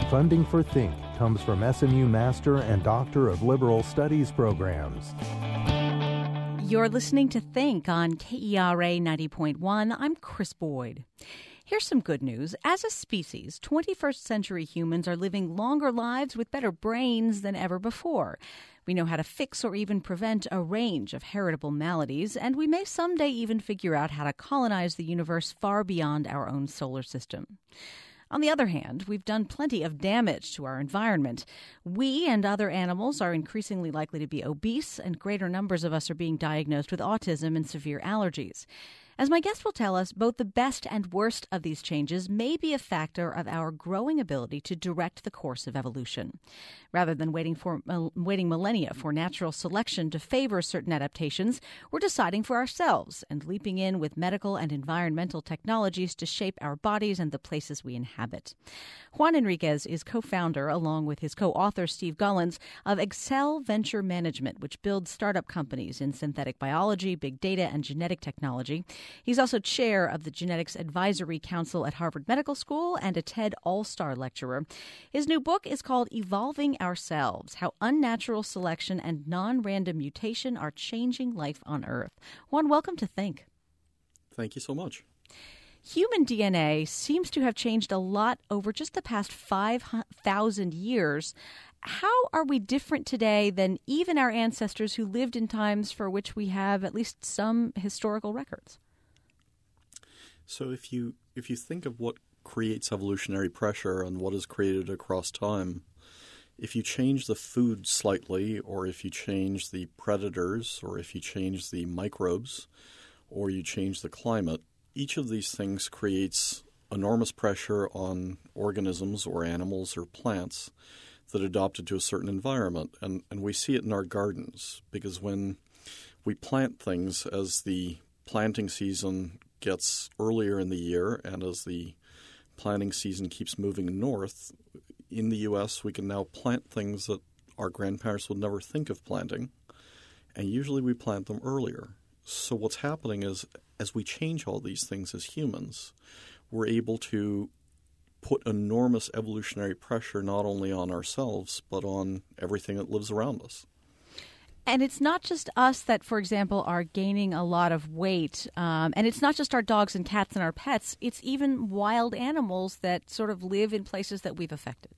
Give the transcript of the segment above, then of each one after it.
Funding for Think comes from SMU Master and Doctor of Liberal Studies programs. You're listening to Think on KERA 90.1. I'm Chris Boyd. Here's some good news. As a species, 21st century humans are living longer lives with better brains than ever before. We know how to fix or even prevent a range of heritable maladies, and we may someday even figure out how to colonize the universe far beyond our own solar system. On the other hand, we've done plenty of damage to our environment. We and other animals are increasingly likely to be obese, and greater numbers of us are being diagnosed with autism and severe allergies. As my guest will tell us, both the best and worst of these changes may be a factor of our growing ability to direct the course of evolution. Rather than waiting millennia for natural selection to favor certain adaptations, we're deciding for ourselves and leaping in with medical and environmental technologies to shape our bodies and the places we inhabit. Juan Enriquez is co-founder, along with his co-author Steve Gullins, of Excel Venture Management, which builds startup companies in synthetic biology, big data, and genetic technology. He's also chair of the Genetics Advisory Council at Harvard Medical School and a TED All-Star lecturer. His new book is called Evolving Ourselves: How Unnatural Selection and Non-Random Mutation Are Changing Life on Earth. Juan, welcome to Think. Thank you so much. Human DNA seems to have changed a lot over just the past 5,000 years. How are we different today than even our ancestors who lived in times for which we have at least some historical records? So if you think of what creates evolutionary pressure and what is created across time, if you change the food slightly, or if you change the predators, or if you change the microbes, or you change the climate, each of these things creates enormous pressure on organisms or animals or plants that adapted to a certain environment. And we see it in our gardens, because when we plant things, as the planting season gets earlier in the year and as the planting season keeps moving north, in the U.S. we can now plant things that our grandparents would never think of planting, and usually we plant them earlier. So what's happening is, as we change all these things as humans, we're able to put enormous evolutionary pressure not only on ourselves, but on everything that lives around us. And it's not just us that, for example, are gaining a lot of weight. And it's not just our dogs and cats and our pets. It's even wild animals that sort of live in places that we've affected.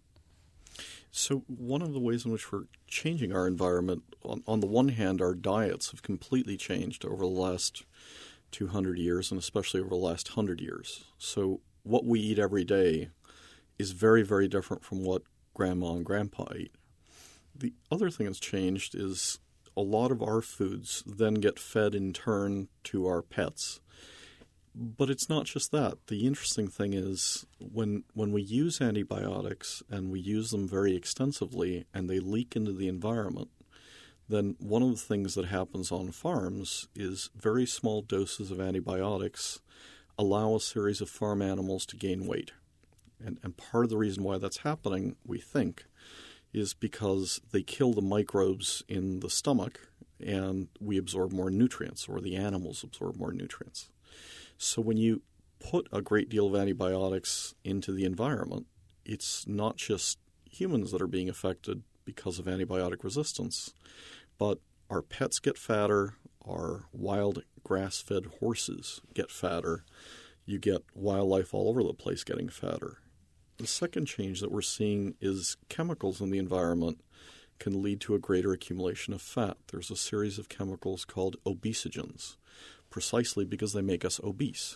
So one of the ways in which we're changing our environment, on the one hand, our diets have completely changed over the last 200 years, and especially over the last 100 years. So what we eat every day is very, very different from what grandma and grandpa eat. The other thing that's changed is a lot of our foods then get fed in turn to our pets. But it's not just that. The interesting thing is when we use antibiotics and we use them very extensively and they leak into the environment, then one of the things that happens on farms is very small doses of antibiotics allow a series of farm animals to gain weight. And part of the reason why that's happening, we think, is because they kill the microbes in the stomach and we absorb more nutrients, or the animals absorb more nutrients. So when you put a great deal of antibiotics into the environment, it's not just humans that are being affected because of antibiotic resistance, but our pets get fatter, our wild grass-fed horses get fatter, you get wildlife all over the place getting fatter. The second change that we're seeing is chemicals in the environment can lead to a greater accumulation of fat. There's a series of chemicals called obesogens, precisely because they make us obese.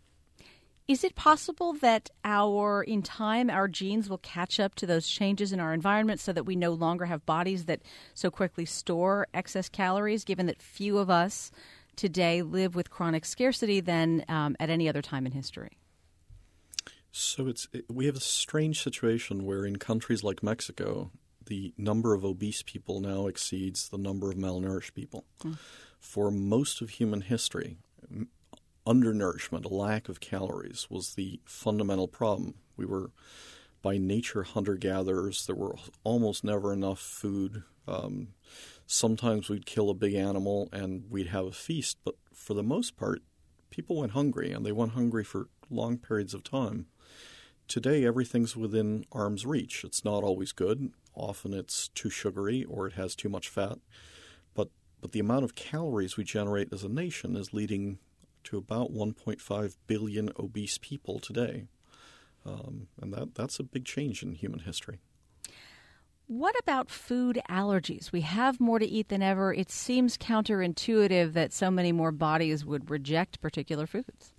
Is it possible that in time, our genes will catch up to those changes in our environment so that we no longer have bodies that so quickly store excess calories, given that few of us today live with chronic scarcity than at any other time in history? So we have a strange situation where in countries like Mexico, the number of obese people now exceeds the number of malnourished people. For most of human history, undernourishment, a lack of calories, was the fundamental problem. We were, by nature, hunter-gatherers. There were almost never enough food. Sometimes we'd kill a big animal and we'd have a feast, but for the most part, people went hungry, and they went hungry for long periods of time. today everything's within arm's reach. It's not always good. Often it's too sugary or it has too much fat. But the amount of calories we generate as a nation is leading to about 1.5 billion obese people today. And that's a big change in human history. What about food allergies? We have more to eat than ever. It seems counterintuitive that so many more bodies would reject particular foods.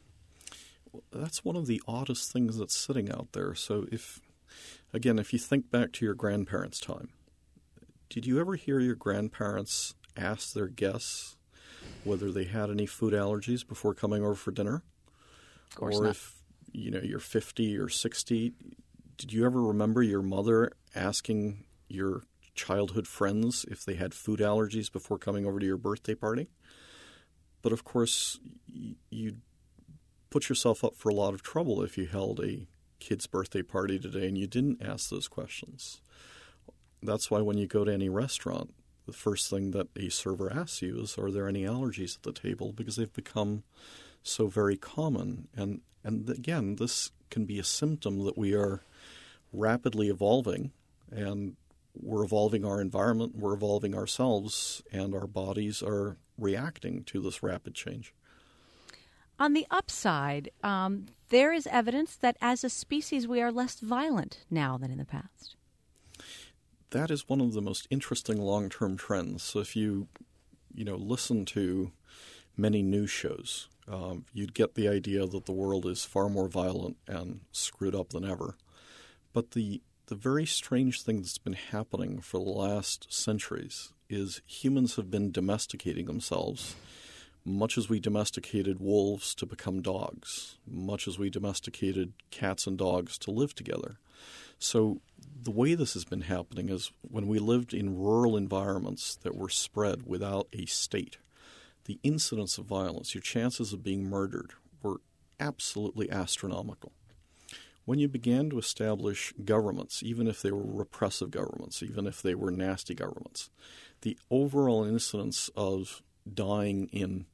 That's one of the oddest things that's sitting out there. So if you think back to your grandparents' time, did you ever hear your grandparents ask their guests whether they had any food allergies before coming over for dinner? Of course or not. If you're 50 or 60, did you ever remember your mother asking your childhood friends if they had food allergies before coming over to your birthday party? But of course, you'd put yourself up for a lot of trouble if you held a kid's birthday party today and you didn't ask those questions. That's why when you go to any restaurant, the first thing that a server asks you is, are there any allergies at the table? Because they've become so very common. And again, this can be a symptom that we are rapidly evolving, and we're evolving our environment, we're evolving ourselves, and our bodies are reacting to this rapid change. On the upside, there is evidence that as a species we are less violent now than in the past. That is one of the most interesting long-term trends. So if you listen to many news shows, you'd get the idea that the world is far more violent and screwed up than ever. But the very strange thing that's been happening for the last centuries is humans have been domesticating themselves, much as we domesticated wolves to become dogs, much as we domesticated cats and dogs to live together. So the way this has been happening is when we lived in rural environments that were spread without a state, the incidence of violence, your chances of being murdered, were absolutely astronomical. When you began to establish governments, even if they were repressive governments, even if they were nasty governments, the overall incidence of dying in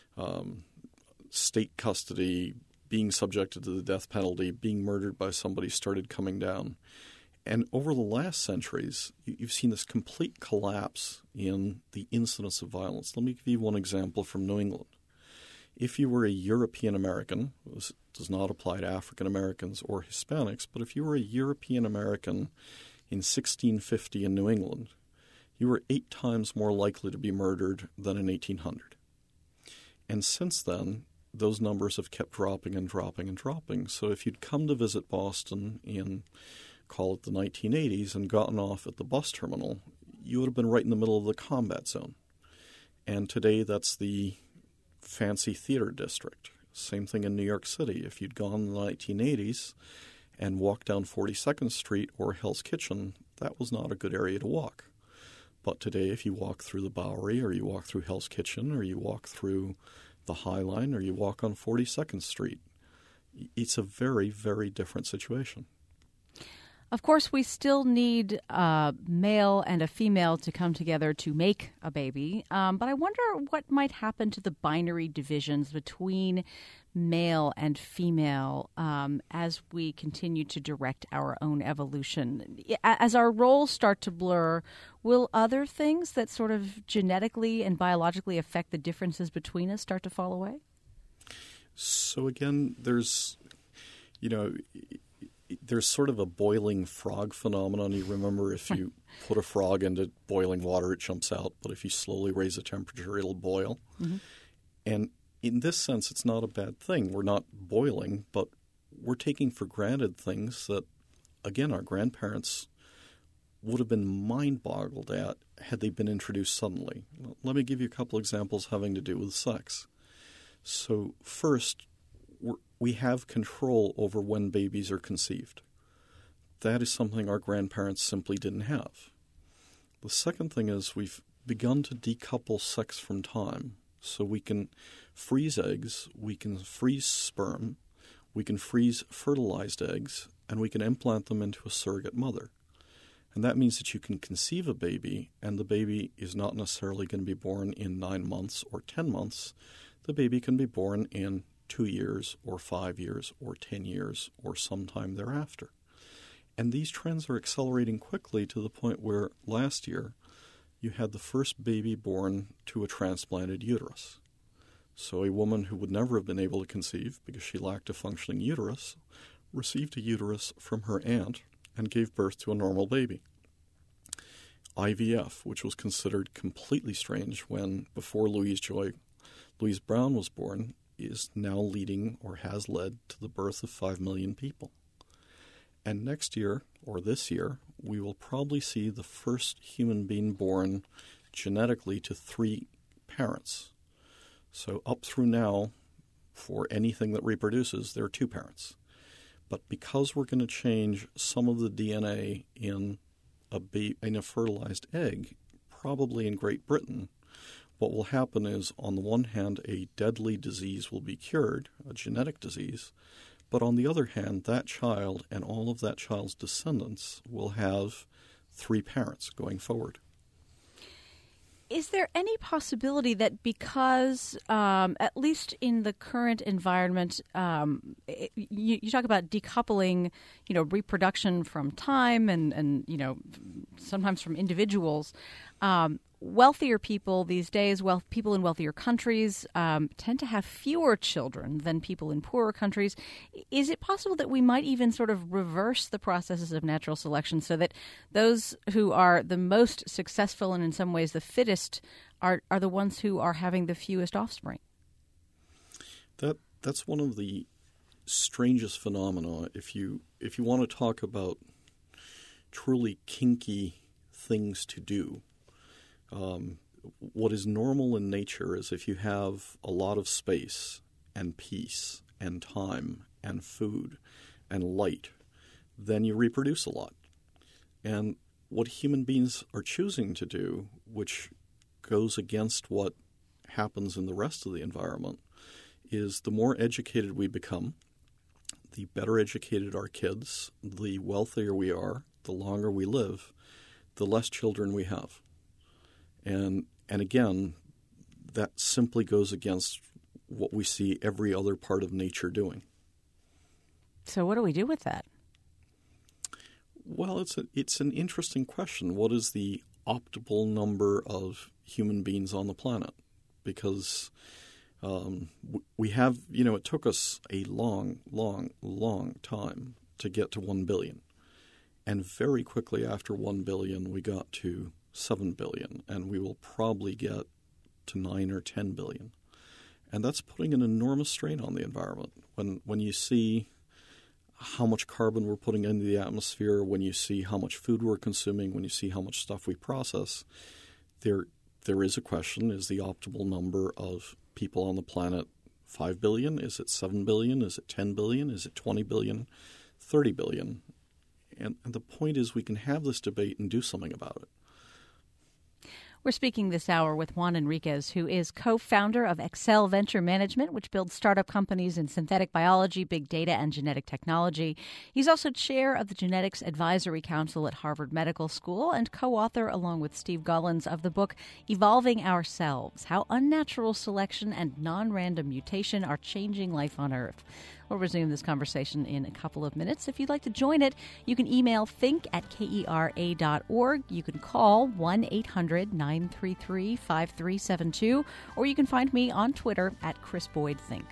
state custody, being subjected to the death penalty, being murdered by somebody started coming down. And over the last centuries, you've seen this complete collapse in the incidence of violence. Let me give you one example from New England. If you were a European American, this does not apply to African Americans or Hispanics, but if you were a European American in 1650 in New England, you were 8 times more likely to be murdered than in 1800. And since then, those numbers have kept dropping and dropping and dropping. So if you'd come to visit Boston in, call it the 1980s, and gotten off at the bus terminal, you would have been right in the middle of the combat zone. And today that's the fancy theater district. Same thing in New York City. If you'd gone in the 1980s and walked down 42nd Street or Hell's Kitchen, that was not a good area to walk. But today, if you walk through the Bowery, or you walk through Hell's Kitchen, or you walk through the High Line, or you walk on 42nd Street, it's a very, very different situation. Of course, we still need a male and a female to come together to make a baby. But I wonder what might happen to the binary divisions between male and female as we continue to direct our own evolution. As our roles start to blur, will other things that sort of genetically and biologically affect the differences between us start to fall away? So again, there's sort of a boiling frog phenomenon. You remember if you put a frog into boiling water, it jumps out. But if you slowly raise the temperature, it'll boil. Mm-hmm. And in this sense, it's not a bad thing. We're not boiling, but we're taking for granted things that, again, our grandparents would have been mind-boggled at had they been introduced suddenly. Let me give you a couple examples having to do with sex. So first, we have control over when babies are conceived. That is something our grandparents simply didn't have. The second thing is we've begun to decouple sex from time. So we can freeze eggs, we can freeze sperm, we can freeze fertilized eggs, and we can implant them into a surrogate mother. And that means that you can conceive a baby, and the baby is not necessarily going to be born in 9 months or 10 months. The baby can be born in 2 years or 5 years or 10 years or sometime thereafter. And these trends are accelerating quickly to the point where last year you had the first baby born to a transplanted uterus. So a woman who would never have been able to conceive because she lacked a functioning uterus received a uterus from her aunt and gave birth to a normal baby. IVF, which was considered completely strange when before Louise Brown was born, is now leading or has led to the birth of 5 million people. And next year, or this year, we will probably see the first human being born genetically to 3 parents. So up through now, for anything that reproduces, there are 2 parents. But because we're going to change some of the DNA in a fertilized egg, probably in Great Britain, what will happen is, on the one hand, a deadly disease will be cured, a genetic disease, but on the other hand, that child and all of that child's descendants will have 3 parents going forward. Is there any possibility that because, at least in the current environment, you talk about decoupling, reproduction from time and sometimes from individuals, wealthier people these days, people in wealthier countries tend to have fewer children than people in poorer countries. Is it possible that we might even sort of reverse the processes of natural selection so that those who are the most successful and in some ways the fittest are the ones who are having the fewest offspring? That's one of the strangest phenomena. If you want to talk about truly kinky things to do, what is normal in nature is if you have a lot of space and peace and time and food and light, then you reproduce a lot. And what human beings are choosing to do, which goes against what happens in the rest of the environment, is the more educated we become, the better educated our kids, the wealthier we are, the longer we live, the less children we have. And again, that simply goes against what we see every other part of nature doing. So what do we do with that? Well, it's an interesting question. What is the optimal number of human beings on the planet? Because we have, it took us a long, long, long time to get to 1 billion. And very quickly after 1 billion, we got to 7 billion, and we will probably get to 9 or 10 billion. And that's putting an enormous strain on the environment. When you see how much carbon we're putting into the atmosphere, when you see how much food we're consuming, when you see how much stuff we process, there is a question: is the optimal number of people on the planet 5 billion? Is it 7 billion? Is it 10 billion? Is it 20 billion? 30 billion? And the point is, we can have this debate and do something about it. We're speaking this hour with Juan Enriquez, who is co-founder of Excel Venture Management, which builds startup companies in synthetic biology, big data, and genetic technology. He's also chair of the Genetics Advisory Council at Harvard Medical School and co-author, along with Steve Gullins, of the book Evolving Ourselves: How Unnatural Selection and Non-Random Mutation Are Changing Life on Earth. We'll resume this conversation in a couple of minutes. If you'd like to join it, you can email think@kera.org. You can call 1-800-933-5372, or you can find me on Twitter @ChrisBoydThink.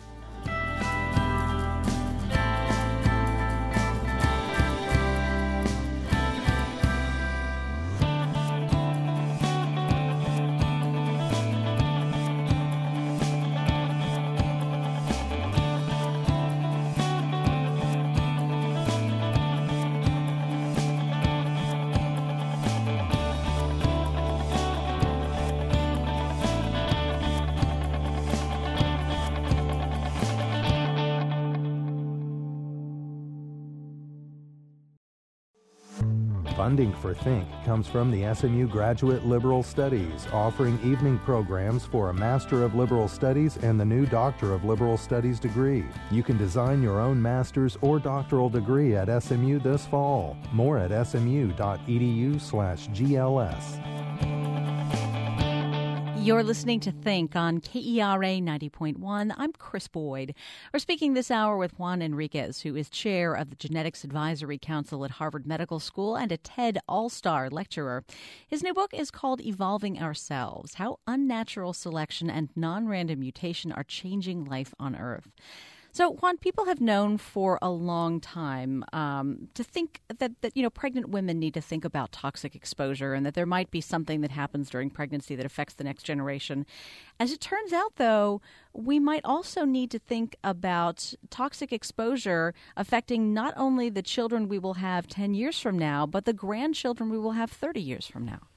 Funding for Think comes from the SMU Graduate Liberal Studies, offering evening programs for a Master of Liberal Studies and the new Doctor of Liberal Studies degree. You can design your own master's or doctoral degree at SMU this fall. More at smu.edu/GLS. You're listening to Think on KERA 90.1. I'm Chris Boyd. We're speaking this hour with Juan Enriquez, who is chair of the Genetics Advisory Council at Harvard Medical School and a TED All-Star lecturer. His new book is called Evolving Ourselves: How Unnatural Selection and Non-Random Mutation Are Changing Life on Earth. So, Juan, people have known for a long time to think that pregnant women need to think about toxic exposure and that there might be something that happens during pregnancy that affects the next generation. As it turns out, though, we might also need to think about toxic exposure affecting not only the children we will have 10 years from now, but the grandchildren we will have 30 years from now.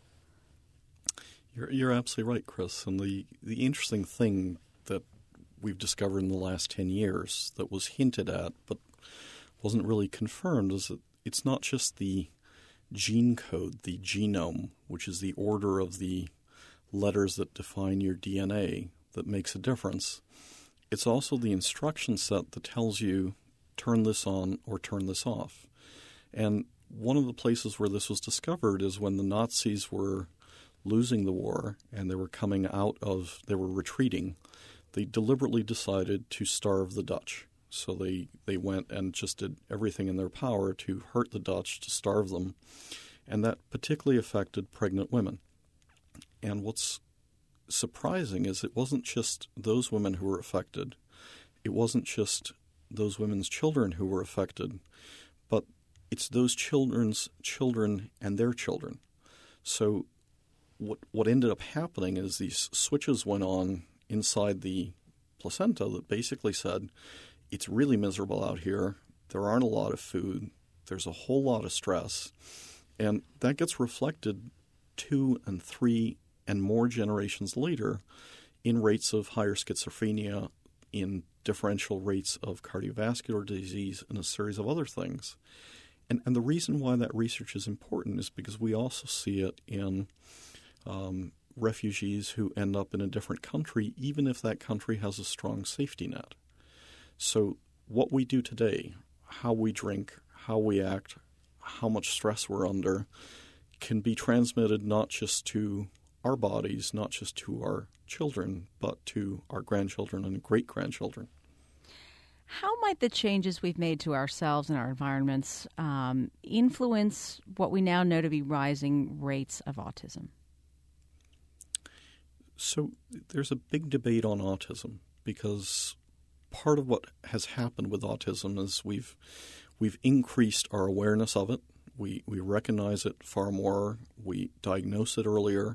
You're absolutely right, Chris. And the interesting thing that we've discovered in the last 10 years that was hinted at but wasn't really confirmed is that it's not just the gene code, the genome, which is the order of the letters that define your DNA, that makes a difference. It's also the instruction set that tells you turn this on or turn this off. And one of the places where this was discovered is when the Nazis were losing the war and they were retreating. They deliberately decided to starve the Dutch. So they went and just did everything in their power to hurt the Dutch, to starve them. And that particularly affected pregnant women. And what's surprising is it wasn't just those women who were affected. It wasn't just those women's children who were affected, but it's those children's children and their children. So what ended up happening is these switches went on inside the placenta that basically said, it's really miserable out here. There aren't a lot of food. There's a whole lot of stress. And that gets reflected 2 and 3 and more generations later in rates of higher schizophrenia, in differential rates of cardiovascular disease, and a series of other things. And the reason why that research is important is because we also see it in refugees who end up in a different country, even if that country has a strong safety net. So what we do today, how we drink, how we act, how much stress we're under, can be transmitted not just to our bodies, not just to our children, but to our grandchildren and great-grandchildren. How might the changes we've made to ourselves and our environments influence what we now know to be rising rates of autism? So there's a big debate on autism because part of what has happened with autism is we've increased our awareness of it. We recognize it far more. We diagnose it earlier.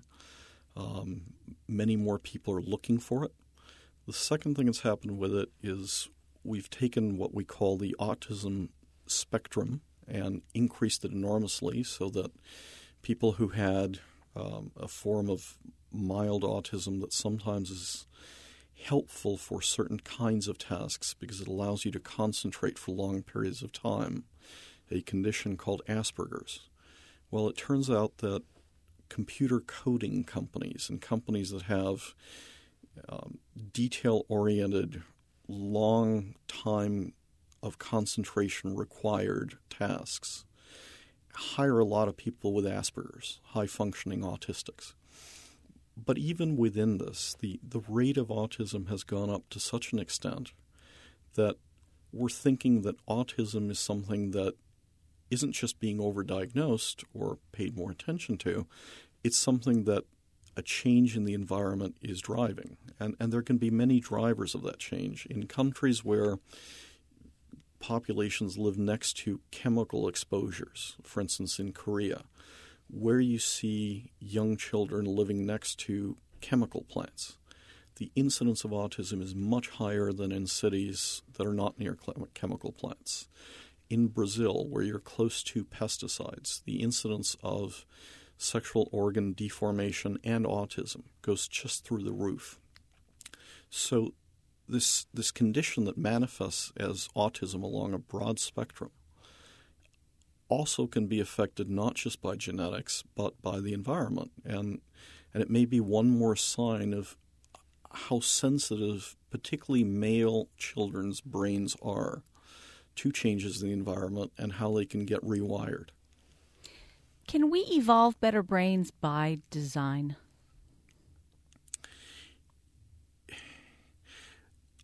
Many more people are looking for it. The second thing that's happened with it is we've taken what we call the autism spectrum and increased it enormously so that people who had a form of mild autism that sometimes is helpful for certain kinds of tasks because it allows you to concentrate for long periods of time, a condition called Asperger's. Well, it turns out that computer coding companies and companies that have detail-oriented, long time of concentration required tasks hire a lot of people with Asperger's, high-functioning autistics. But even within this, the rate of autism has gone up to such an extent that we're thinking that autism is something that isn't just being overdiagnosed or paid more attention to. It's something that a change in the environment is driving. And there can be many drivers of that change. In countries where populations live next to chemical exposures, for instance in Korea, where you see young children living next to chemical plants, the incidence of autism is much higher than in cities that are not near chemical plants. In Brazil, where you're close to pesticides, the incidence of sexual organ deformation and autism goes just through the roof. So this condition that manifests as autism along a broad spectrum also can be affected not just by genetics, but by the environment. And it may be one more sign of how sensitive, particularly male children's brains are to changes in the environment and how they can get rewired. Can we evolve better brains by design?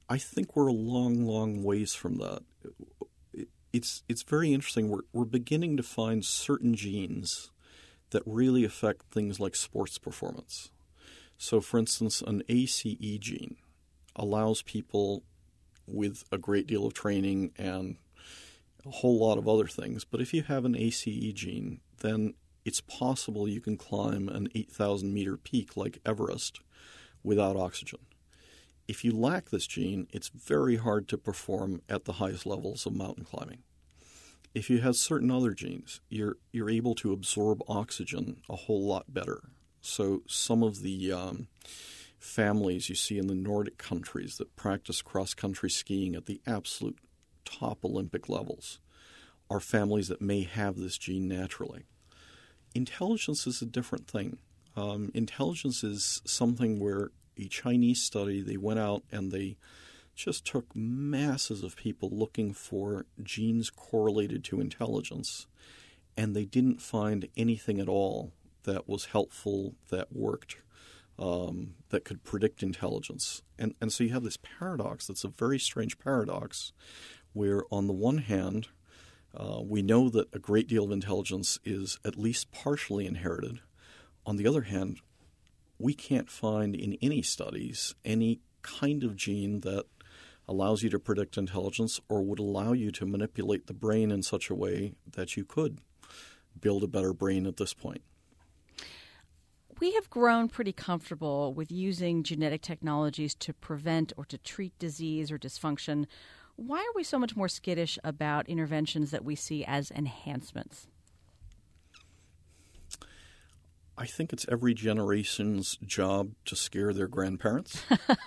I think we're a long, long ways from that. It's very interesting. We're beginning to find certain genes that really affect things like sports performance. So, for instance, an ACE gene allows people with a great deal of training and a whole lot of other things. But if you have an ACE gene, then it's possible you can climb an 8,000-meter peak like Everest without oxygen. If you lack this gene, it's very hard to perform at the highest levels of mountain climbing. If you have certain other genes, you're able to absorb oxygen a whole lot better. So some of the families you see in the Nordic countries that practice cross-country skiing at the absolute top Olympic levels are families that may have this gene naturally. Intelligence is a different thing. Intelligence is something where a Chinese study, they went out and they just took masses of people looking for genes correlated to intelligence, and they didn't find anything at all that was helpful, that worked, that could predict intelligence. And so you have this paradox that's a very strange paradox where on the one hand, we know that a great deal of intelligence is at least partially inherited. On the other hand, we can't find in any studies any kind of gene that allows you to predict intelligence or would allow you to manipulate the brain in such a way that you could build a better brain at this point. We have grown pretty comfortable with using genetic technologies to prevent or to treat disease or dysfunction. Why are we so much more skittish about interventions that we see as enhancements? I think it's every generation's job to scare their grandparents.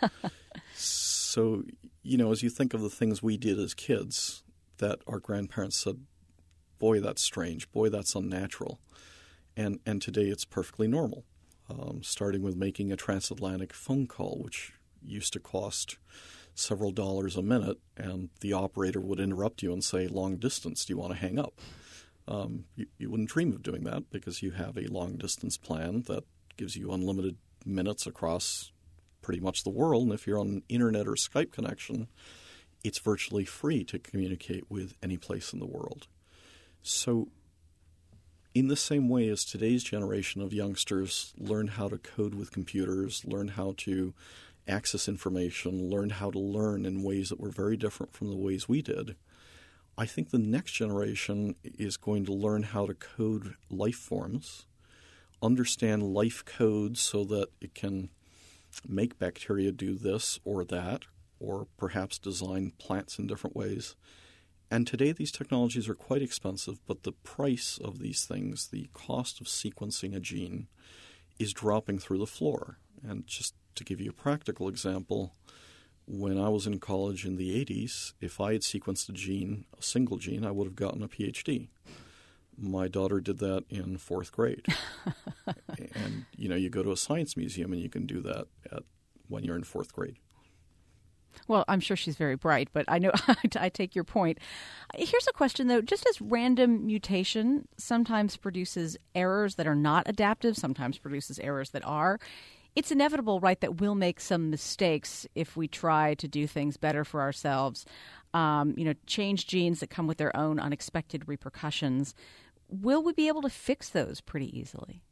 So, as you think of the things we did as kids that our grandparents said, boy, that's strange, boy, that's unnatural. And today it's perfectly normal, starting with making a transatlantic phone call, which used to cost several dollars a minute, and the operator would interrupt you and say, long distance, do you want to hang up? You wouldn't dream of doing that because you have a long-distance plan that gives you unlimited minutes across pretty much the world. And if you're on an internet or Skype connection, it's virtually free to communicate with any place in the world. So in the same way as today's generation of youngsters learn how to code with computers, learn how to access information, learn how to learn in ways that were very different from the ways we did, I think the next generation is going to learn how to code life forms, understand life codes so that it can make bacteria do this or that, or perhaps design plants in different ways. And today these technologies are quite expensive, but the price of these things, the cost of sequencing a gene, is dropping through the floor. And just to give you a practical example, when I was in college in the 80s, if I had sequenced a single gene, I would have gotten a PhD. My daughter did that in fourth grade. And, you go to a science museum and you can do that when you're in fourth grade. Well, I'm sure she's very bright, but I know I take your point. Here's a question, though. Just as random mutation sometimes produces errors that are not adaptive, sometimes produces errors that are, it's inevitable, right, that we'll make some mistakes if we try to do things better for ourselves, change genes that come with their own unexpected repercussions. Will we be able to fix those pretty easily?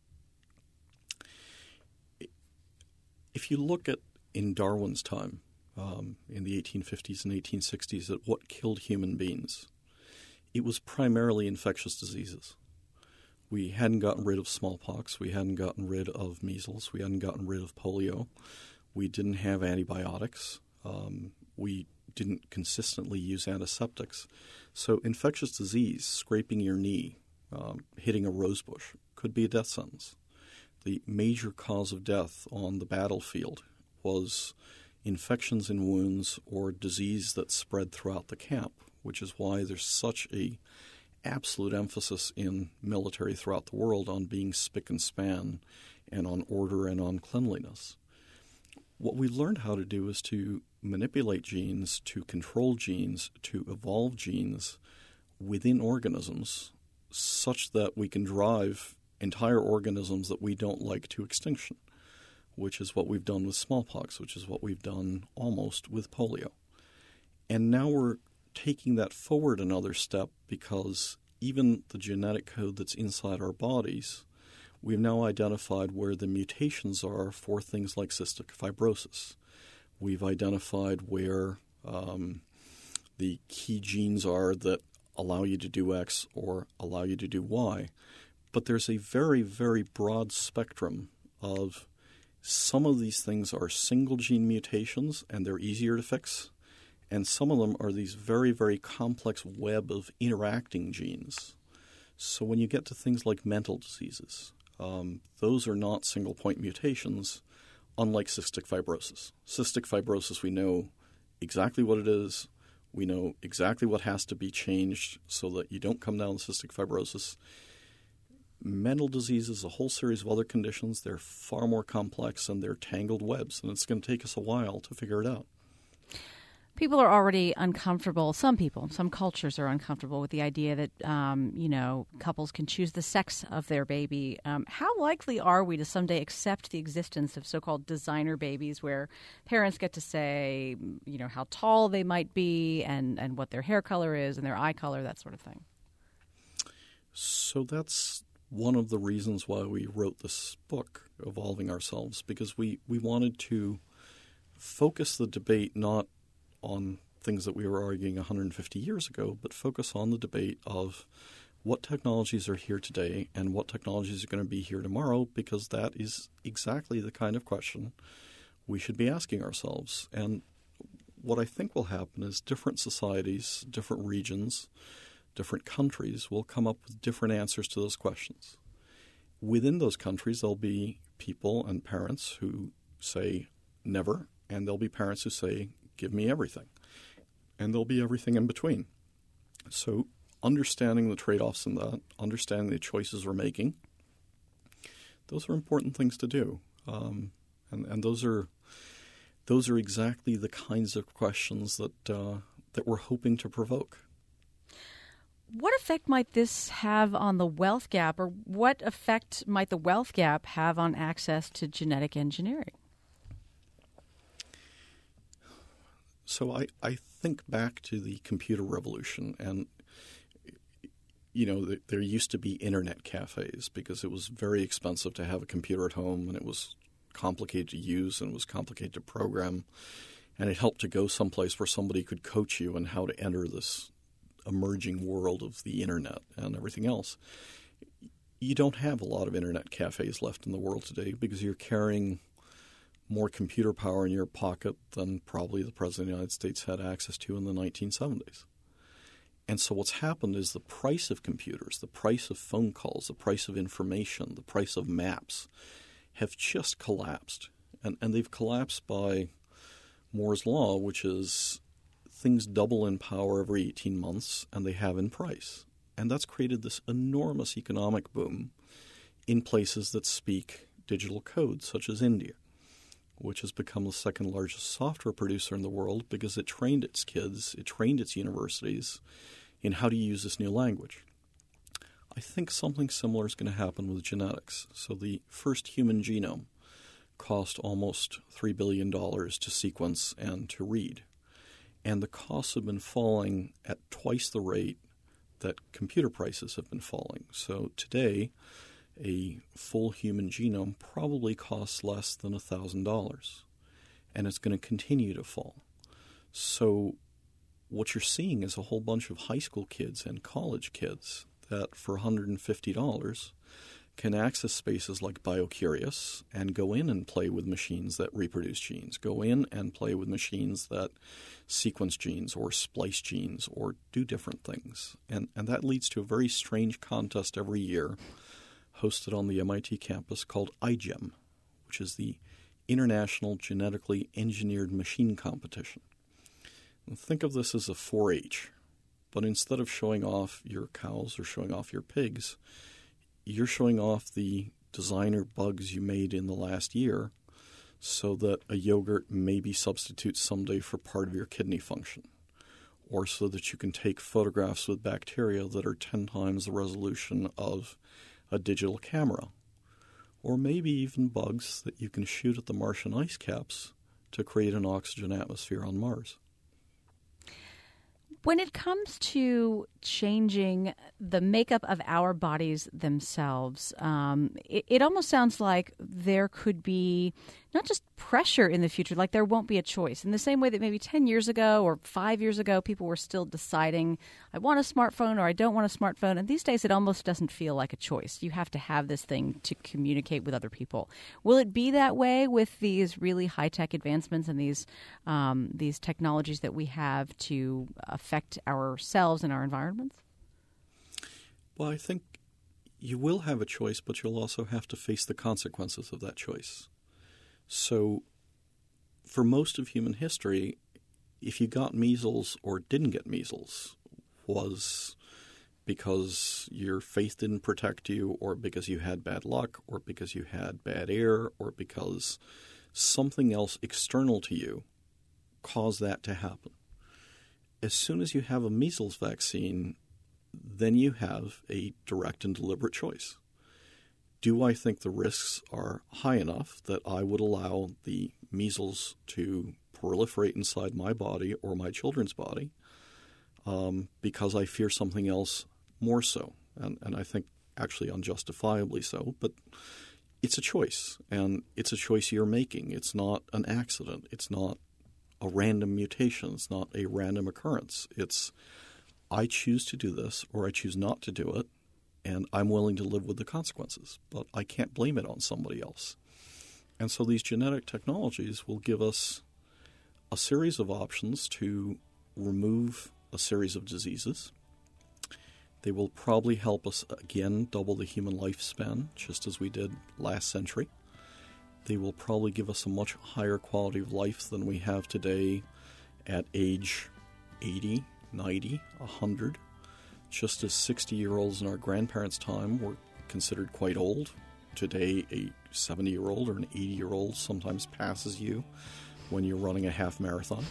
If you look at in Darwin's time, in the 1850s and 1860s, at what killed human beings, it was primarily infectious diseases. We hadn't gotten rid of smallpox. We hadn't gotten rid of measles. We hadn't gotten rid of polio. We didn't have antibiotics. We didn't consistently use antiseptics. So infectious disease, scraping your knee, hitting a rosebush, could be a death sentence. The major cause of death on the battlefield was infections in wounds or disease that spread throughout the camp, which is why there's such a absolute emphasis in military throughout the world on being spick and span and on order and on cleanliness. What we learned how to do is to manipulate genes, to control genes, to evolve genes within organisms such that we can drive entire organisms that we don't like to extinction. which is what we've done with smallpox, which is what we've done almost with polio. And now we're taking that forward another step because even the genetic code that's inside our bodies, we've now identified where the mutations are for things like cystic fibrosis. We've identified where the key genes are that allow you to do X or allow you to do Y. But there's a very, very broad spectrum of some of these things are single gene mutations and they're easier to fix. And some of them are these very, very complex web of interacting genes. So when you get to things like mental diseases, those are not single-point mutations, unlike cystic fibrosis. Cystic fibrosis, we know exactly what it is. We know exactly what has to be changed so that you don't come down with cystic fibrosis. Mental diseases, a whole series of other conditions, they're far more complex and they're tangled webs, and it's going to take us a while to figure it out. People are already uncomfortable. Some people, some cultures are uncomfortable with the idea that, couples can choose the sex of their baby. How likely are we to someday accept the existence of so-called designer babies where parents get to say, how tall they might be and what their hair color is and their eye color, that sort of thing? So that's one of the reasons why we wrote this book, Evolving Ourselves, because we wanted to focus the debate not on things that we were arguing 150 years ago, but focus on the debate of what technologies are here today and what technologies are going to be here tomorrow, because that is exactly the kind of question we should be asking ourselves. And what I think will happen is different societies, different regions, different countries will come up with different answers to those questions. Within those countries, there'll be people and parents who say never, and there'll be parents who say give me everything. And there'll be everything in between. So understanding the trade-offs in that, understanding the choices we're making, those are important things to do. And those are exactly the kinds of questions that we're hoping to provoke. What effect might this have on the wealth gap, or what effect might the wealth gap have on access to genetic engineering? So I think back to the computer revolution, and there used to be internet cafes because it was very expensive to have a computer at home, and it was complicated to use and it was complicated to program, and it helped to go someplace where somebody could coach you on how to enter this emerging world of the internet and everything else. You don't have a lot of internet cafes left in the world today because you're carrying more computer power in your pocket than probably the President of the United States had access to in the 1970s. And so what's happened is the price of computers, the price of phone calls, the price of information, the price of maps have just collapsed. And they've collapsed by Moore's Law, which is things double in power every 18 months, and they have in price. And that's created this enormous economic boom in places that speak digital code, such as India, which has become the second largest software producer in the world because it trained its kids, it trained its universities in how to use this new language. I think something similar is going to happen with genetics. So the first human genome cost almost $3 billion to sequence and to read. And the costs have been falling at twice the rate that computer prices have been falling. So today, a full human genome probably costs less than $1,000, and it's going to continue to fall. So what you're seeing is a whole bunch of high school kids and college kids that for $150 can access spaces like BioCurious and go in and play with machines that reproduce genes, go in and play with machines that sequence genes or splice genes or do different things. And that leads to a very strange contest every year hosted on the MIT campus called iGEM, which is the International Genetically Engineered Machine Competition. And think of this as a 4-H, but instead of showing off your cows or showing off your pigs, you're showing off the designer bugs you made in the last year so that a yogurt maybe substitutes someday for part of your kidney function, or so that you can take photographs with bacteria that are 10 times the resolution of a digital camera, or maybe even bugs that you can shoot at the Martian ice caps to create an oxygen atmosphere on Mars. When it comes to changing the makeup of our bodies themselves, it almost sounds like there could be not just pressure in the future, like there won't be a choice. In the same way that maybe 10 years ago or 5 years ago, people were still deciding, I want a smartphone or I don't want a smartphone. And these days, it almost doesn't feel like a choice. You have to have this thing to communicate with other people. Will it be that way with these really high-tech advancements and these technologies that we have to affect ourselves and our environments? Well, I think you will have a choice, but you'll also have to face the consequences of that choice. So for most of human history, if you got measles or didn't get measles was because your faith didn't protect you, or because you had bad luck, or because you had bad air, or because something else external to you caused that to happen. As soon as you have a measles vaccine, then you have a direct and deliberate choice. Do I think the risks are high enough that I would allow the measles to proliferate inside my body or my children's body because I fear something else more so? And I think actually unjustifiably so, but it's a choice, and it's a choice you're making. It's not an accident. It's not a random mutation. It's not a random occurrence. It's I choose to do this or I choose not to do it, and I'm willing to live with the consequences, but I can't blame it on somebody else. And so these genetic technologies will give us a series of options to remove a series of diseases. They will probably help us, again, double the human lifespan, just as we did last century. They will probably give us a much higher quality of life than we have today at age 80, 90, 100. Just as 60-year-olds in our grandparents' time were considered quite old, today a 70-year-old or an 80-year-old sometimes passes you when you're running a half marathon.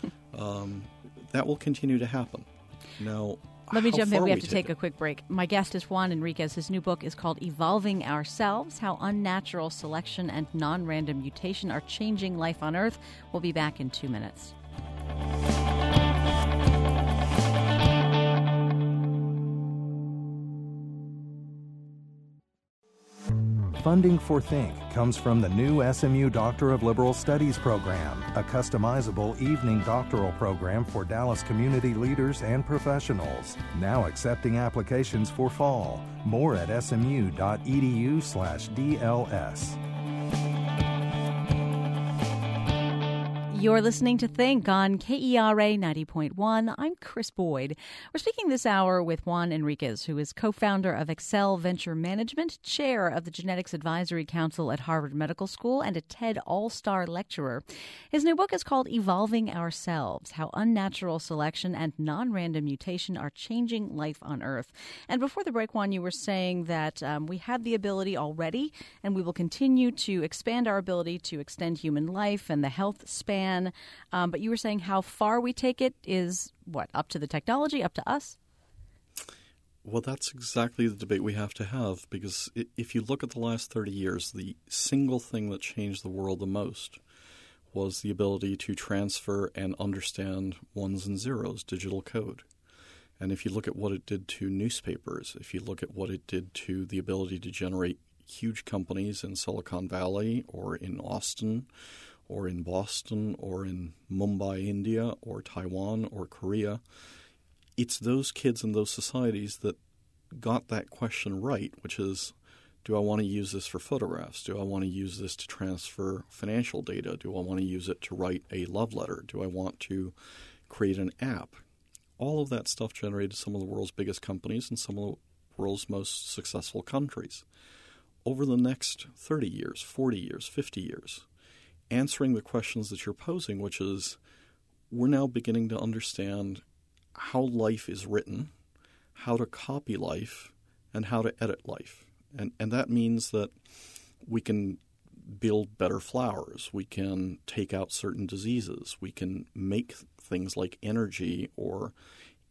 That will continue to happen. Now, let me jump in. We have to take a quick break. My guest is Juan Enriquez. His new book is called Evolving Ourselves, How Unnatural Selection and Non-Random Mutation Are Changing Life on Earth. We'll be back in 2 minutes. Funding for Think comes from the new SMU Doctor of Liberal Studies program, a customizable evening doctoral program for Dallas community leaders and professionals. Now accepting applications for fall. More at smu.edu/DLS. You're listening to Think on KERA 90.1. I'm Chris Boyd. We're speaking this hour with Juan Enriquez, who is co-founder of Excel Venture Management, chair of the Genetics Advisory Council at Harvard Medical School, and a TED All-Star lecturer. His new book is called Evolving Ourselves, How Unnatural Selection and Non-Random Mutation Are Changing Life on Earth. And before the break, Juan, you were saying that we have the ability already, and we will continue to expand our ability to extend human life and the health span. But you were saying how far we take it is, what, up to the technology, up to us? Well, that's exactly the debate we have to have, because if you look at the last 30 years, the single thing that changed the world the most was the ability to transfer and understand ones and zeros, digital code. And if you look at what it did to newspapers, if you look at what it did to the ability to generate huge companies in Silicon Valley or in Austin or in Boston, or in Mumbai, India, or Taiwan, or Korea, it's those kids and those societies that got that question right, which is, do I want to use this for photographs? Do I want to use this to transfer financial data? Do I want to use it to write a love letter? Do I want to create an app? All of that stuff generated some of the world's biggest companies and some of the world's most successful countries. Over the next 30 years, 40 years, 50 years, answering the questions that you're posing, which is, we're now beginning to understand how life is written, how to copy life, and how to edit life. And that means that we can build better flowers, we can take out certain diseases, we can make things like energy or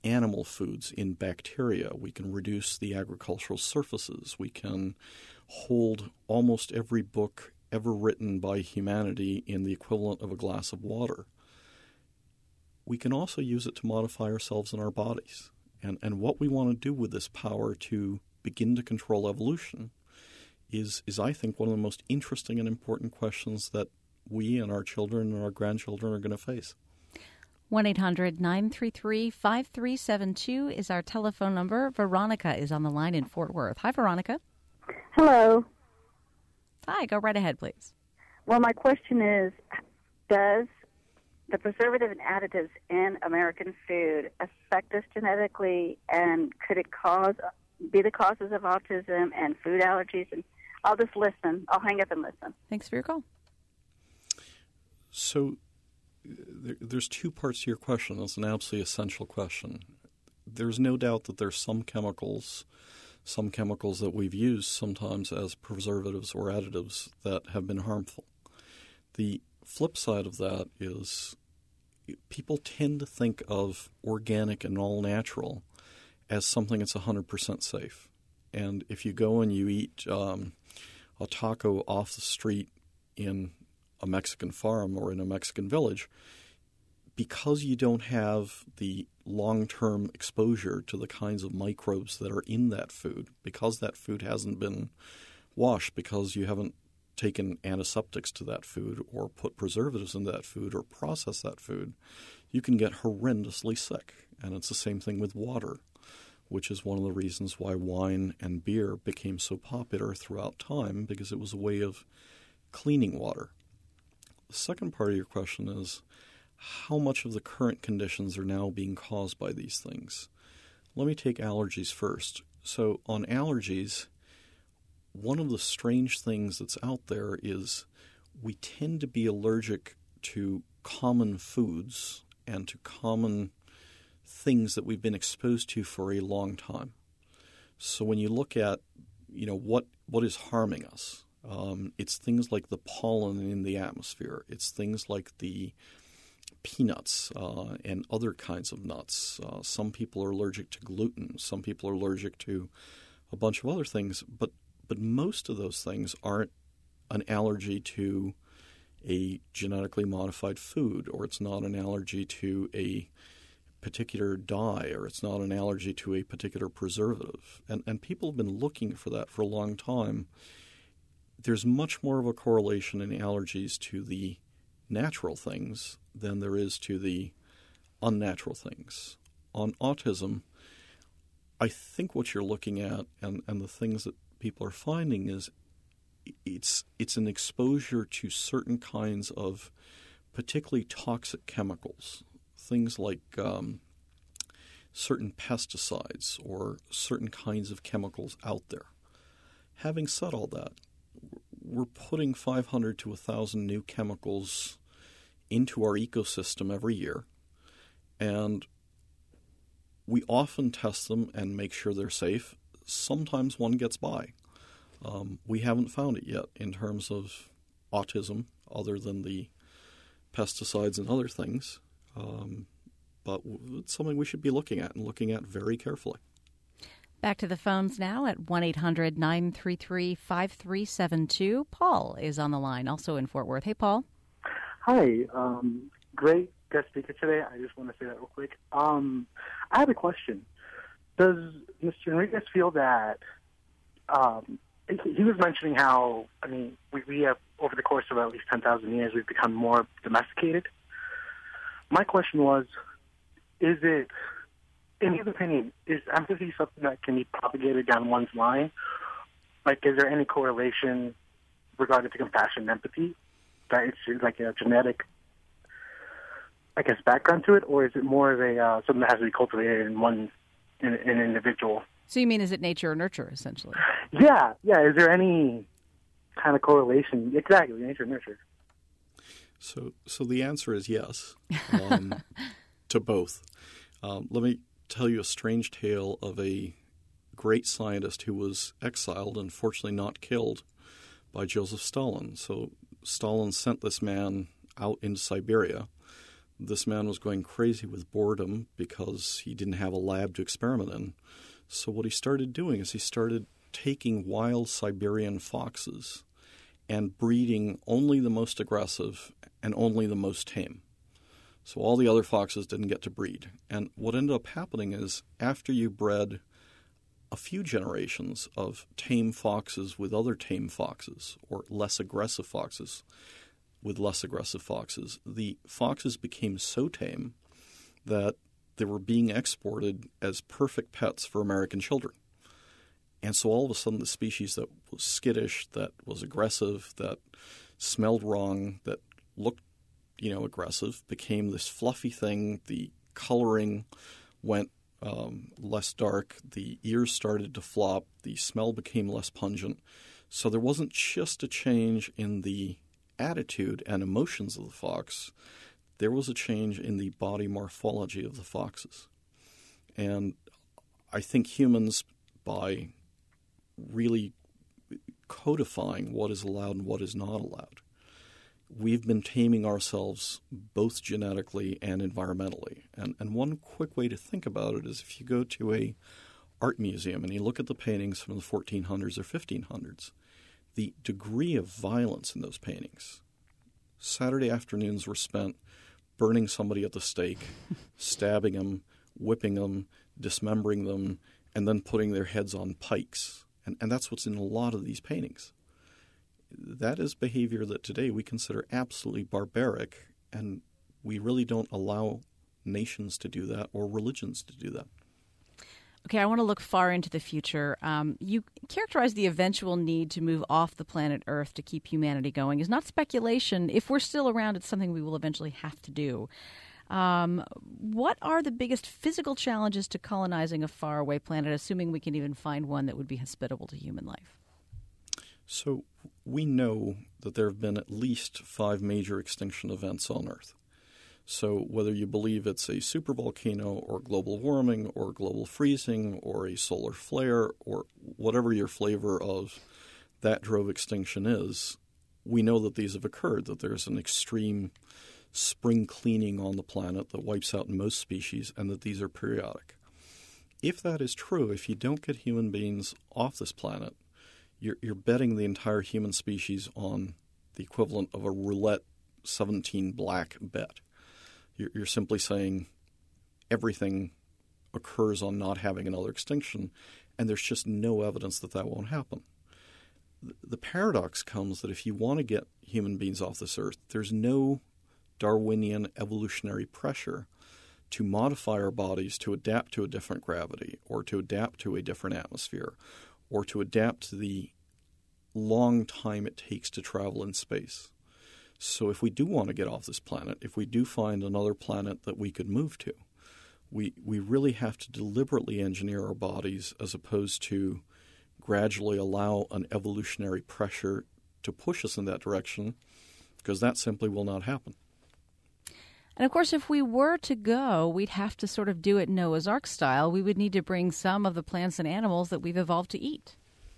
animal foods in bacteria. We can reduce the agricultural surfaces. We can hold almost every book ever written by humanity in the equivalent of a glass of water. We can also use it to modify ourselves and our bodies. And what we want to do with this power to begin to control evolution is I think, one of the most interesting and important questions that we and our children and our grandchildren are going to face. 1-800-933-5372 is our telephone number. Veronica is on the line in Fort Worth. Hi, Veronica. Hello. Hi, go right ahead, please. Well, my question is, does the preservative and additives in American food affect us genetically, and could it be the causes of autism and food allergies? And I'll just listen. I'll hang up and listen. Thanks for your call. So there's two parts to your question. It's an absolutely essential question. There's no doubt that there's some chemicals that we've used sometimes as preservatives or additives that have been harmful. The flip side of that is people tend to think of organic and all natural as something that's 100% safe. And if you go and you eat a taco off the street in a Mexican farm or in a Mexican village, because you don't have the long-term exposure to the kinds of microbes that are in that food, because that food hasn't been washed, because you haven't taken antiseptics to that food or put preservatives in that food or processed that food, you can get horrendously sick. And it's the same thing with water, which is one of the reasons why wine and beer became so popular throughout time, because it was a way of cleaning water. The second part of your question is, how much of the current conditions are now being caused by these things? Let me take allergies first. So on allergies, one of the strange things that's out there is we tend to be allergic to common foods and to common things that we've been exposed to for a long time. So when you look at, what is harming us, it's things like the pollen in the atmosphere. It's things like the peanuts and other kinds of nuts. Some people are allergic to gluten. Some people are allergic to a bunch of other things. But most of those things aren't an allergy to a genetically modified food, or it's not an allergy to a particular dye, or it's not an allergy to a particular preservative. And people have been looking for that for a long time. There's much more of a correlation in allergies to the natural things than there is to the unnatural things. On autism, I think what you're looking at and the things that people are finding is it's an exposure to certain kinds of particularly toxic chemicals, things like certain pesticides or certain kinds of chemicals out there. Having said all that, we're putting 500 to 1,000 new chemicals into our ecosystem every year, and we often test them and make sure they're safe. Sometimes one gets by. We haven't found it yet in terms of autism, other than the pesticides and other things, but it's something we should be looking at and looking at very carefully. Back to the phones now at 1-800-933-5372. Paul is on the line, also in Fort Worth. Hey, Paul. Hi. Great guest speaker today. I just want to say that real quick. I have a question. Does Mr. Enriquez feel that he was mentioning how, we have, over the course of at least 10,000 years, we've become more domesticated. My question was, is it, in his opinion, is empathy something that can be propagated down one's line? Like, is there any correlation regarding to compassion and empathy? That it's like a genetic, background to it? Or is it more of a something that has to be cultivated in an individual? So you mean, is it nature or nurture, essentially? Yeah. Is there any kind of correlation? Exactly, nature and nurture. So the answer is yes, to both. Let me tell you a strange tale of a great scientist who was exiled and fortunately not killed by Joseph Stalin. So Stalin sent this man out into Siberia this man was going crazy with boredom because he didn't have a lab to experiment in. So what he started doing is he started taking wild Siberian foxes and breeding only the most aggressive and only the most tame. So all the other foxes didn't get to breed. And what ended up happening is after you bred a few generations of tame foxes with other tame foxes, or less aggressive foxes with less aggressive foxes, the foxes became so tame that they were being exported as perfect pets for American children. And so all of a sudden the species that was skittish, that was aggressive, that smelled wrong, that looked, aggressive, became this fluffy thing. The coloring went less dark. The ears started to flop. The smell became less pungent. So there wasn't just a change in the attitude and emotions of the fox. There was a change in the body morphology of the foxes. And I think humans, by really codifying what is allowed and what is not allowed, we've been taming ourselves both genetically and environmentally. And one quick way to think about it is if you go to a art museum and you look at the paintings from the 1400s or 1500s, the degree of violence in those paintings. Saturday afternoons were spent burning somebody at the stake, stabbing them, whipping them, dismembering them, and then putting their heads on pikes. And that's what's in a lot of these paintings. That is behavior that today we consider absolutely barbaric, and we really don't allow nations to do that or religions to do that. Okay, I want to look far into the future. You characterize the eventual need to move off the planet Earth to keep humanity going is not speculation. If we're still around, it's something we will eventually have to do. What are the biggest physical challenges to colonizing a faraway planet, assuming we can even find one that would be hospitable to human life? So we know that there have been at least 5 major extinction events on Earth. So whether you believe it's a supervolcano or global warming or global freezing or a solar flare or whatever your flavor of that drove extinction is, we know that these have occurred, that there's an extreme spring cleaning on the planet that wipes out most species, and that these are periodic. If that is true, if you don't get human beings off this planet, you're betting the entire human species on the equivalent of a roulette 17 black bet. You're simply saying everything occurs on not having another extinction, and there's just no evidence that that won't happen. The paradox comes that if you want to get human beings off this earth, there's no Darwinian evolutionary pressure to modify our bodies to adapt to a different gravity or to adapt to a different atmosphere or to adapt to the long time it takes to travel in space. So if we do want to get off this planet, if we do find another planet that we could move to, we really have to deliberately engineer our bodies as opposed to gradually allow an evolutionary pressure to push us in that direction, because that simply will not happen. And of course, if we were to go, we'd have to sort of do it Noah's Ark style. We would need to bring some of the plants and animals that we've evolved to eat.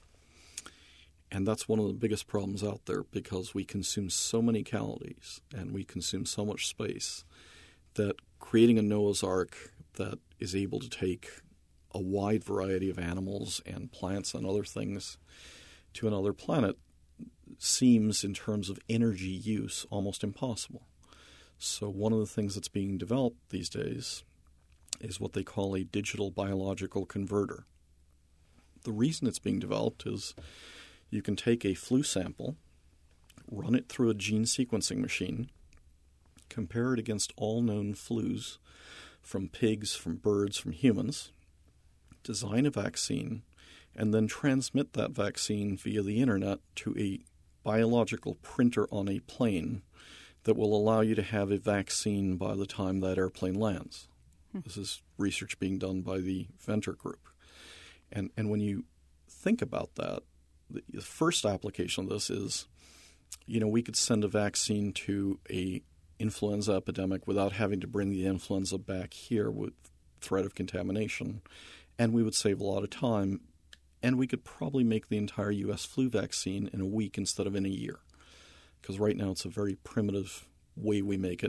And that's one of the biggest problems out there, because we consume so many calories and we consume so much space that creating a Noah's Ark that is able to take a wide variety of animals and plants and other things to another planet seems, in terms of energy use, almost impossible. So one of the things that's being developed these days is what they call a digital biological converter. The reason it's being developed is you can take a flu sample, run it through a gene sequencing machine, compare it against all known flus from pigs, from birds, from humans, design a vaccine, and then transmit that vaccine via the internet to a biological printer on a plane that will allow you to have a vaccine by the time that airplane lands. This is research being done by the Venture Group. And when you think about that, the first application of this is, we could send a vaccine to a influenza epidemic without having to bring the influenza back here with threat of contamination, and we would save a lot of time, and we could probably make the entire U.S. flu vaccine in a week instead of in a year, because right now it's a very primitive way we make it.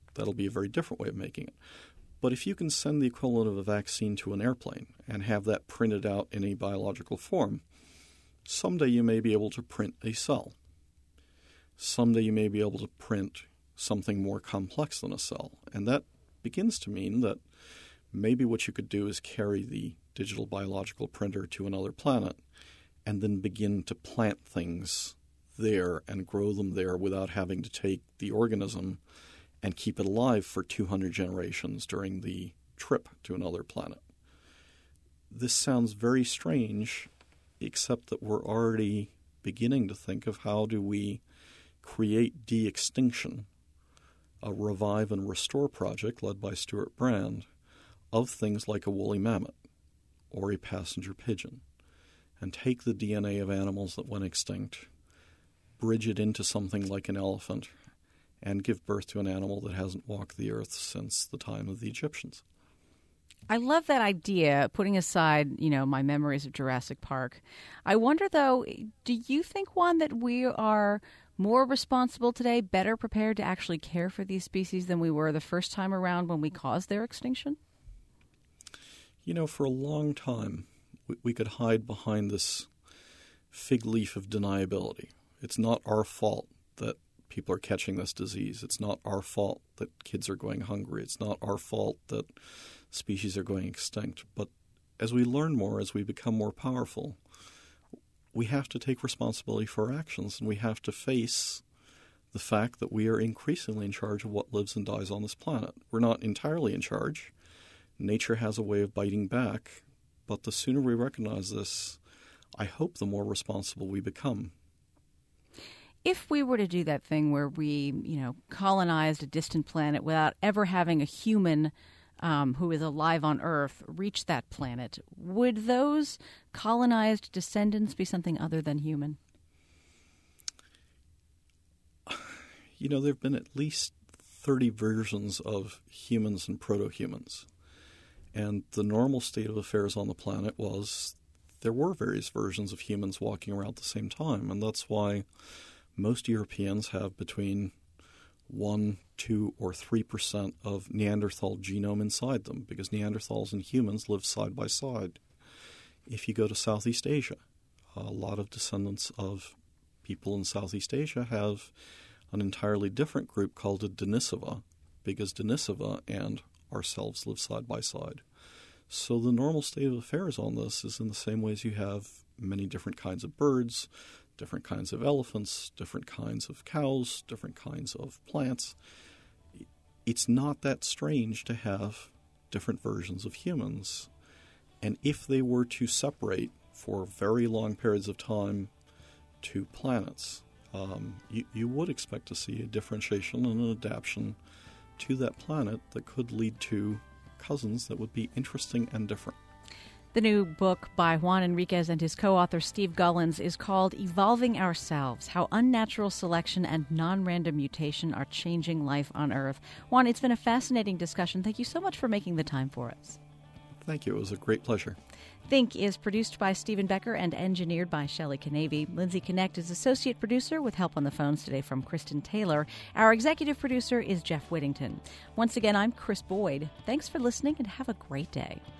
That'll be a very different way of making it. But if you can send the equivalent of a vaccine to an airplane and have that printed out in a biological form, someday you may be able to print a cell. Someday you may be able to print something more complex than a cell. And that begins to mean that maybe what you could do is carry the digital biological printer to another planet and then begin to plant things there and grow them there without having to take the organism and keep it alive for 200 generations during the trip to another planet. This sounds very strange, except that we're already beginning to think of how do we create de-extinction, a revive and restore project led by Stuart Brand, of things like a woolly mammoth or a passenger pigeon, and take the DNA of animals that went extinct, bridge it into something like an elephant, and give birth to an animal that hasn't walked the earth since the time of the Egyptians. I love that idea, putting aside, my memories of Jurassic Park. I wonder, though, do you think, Juan, that we are more responsible today, better prepared to actually care for these species than we were the first time around when we caused their extinction? For a long time, we could hide behind this fig leaf of deniability. It's not our fault that people are catching this disease. It's not our fault that kids are going hungry. It's not our fault that species are going extinct. But as we learn more, as we become more powerful, we have to take responsibility for our actions, and we have to face the fact that we are increasingly in charge of what lives and dies on this planet. We're not entirely in charge. Nature has a way of biting back, but the sooner we recognize this, I hope the more responsible we become. If we were to do that thing where we, colonized a distant planet without ever having a human who is alive on Earth reach that planet, would those colonized descendants be something other than human? There have been at least 30 versions of humans and proto-humans. And the normal state of affairs on the planet was there were various versions of humans walking around at the same time. And that's why most Europeans have between 1, 2, or 3% of Neanderthal genome inside them, because Neanderthals and humans lived side by side. If you go to Southeast Asia, a lot of descendants of people in Southeast Asia have an entirely different group called a Denisova, because Denisova and ourselves live side by side. So the normal state of affairs on this is in the same ways you have many different kinds of birds, different kinds of elephants, different kinds of cows, different kinds of plants. It's not that strange to have different versions of humans. And if they were to separate for very long periods of time to planets, you would expect to see a differentiation and an adaptation to that planet that could lead to cousins that would be interesting and different. The new book by Juan Enriquez and his co-author Steve Gullins is called Evolving Ourselves, How Unnatural Selection and Non-Random Mutation Are Changing Life on Earth. Juan, it's been a fascinating discussion. Thank you so much for making the time for us. Thank you. It was a great pleasure. Think is produced by Stephen Becker and engineered by Shelley Canavy. Lindsay Connect is associate producer with help on the phones today from Kristen Taylor. Our executive producer is Jeff Whittington. Once again, I'm Chris Boyd. Thanks for listening and have a great day.